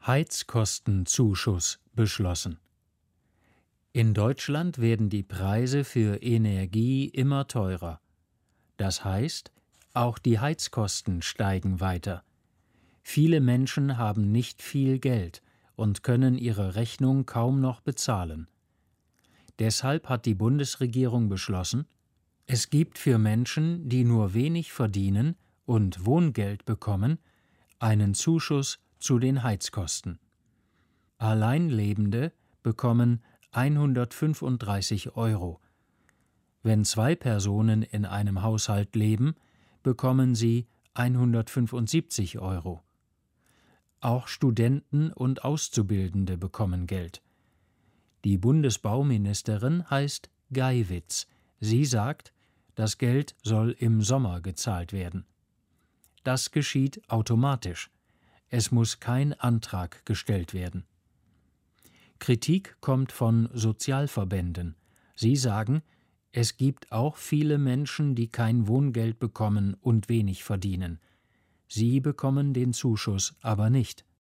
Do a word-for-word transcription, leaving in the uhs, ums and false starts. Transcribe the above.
Heizkostenzuschuss beschlossen. In Deutschland werden die Preise für Energie immer teurer. Das heißt, auch die Heizkosten steigen weiter. Viele Menschen haben nicht viel Geld und können ihre Rechnung kaum noch bezahlen. Deshalb hat die Bundesregierung beschlossen, es gibt für Menschen, die nur wenig verdienen und Wohngeld bekommen, einen Zuschuss zu den Heizkosten. Alleinlebende bekommen hundertfünfunddreißig Euro. Wenn zwei Personen in einem Haushalt leben, bekommen sie hundertfünfundsiebzig Euro. Auch Studenten und Auszubildende bekommen Geld. Die Bundesbauministerin heißt Geiwitz. Sie sagt, das Geld soll im Sommer gezahlt werden. Das geschieht automatisch. Es muss kein Antrag gestellt werden. Kritik kommt von Sozialverbänden. Sie sagen, es gibt auch viele Menschen, die kein Wohngeld bekommen und wenig verdienen. Sie bekommen den Zuschuss aber nicht.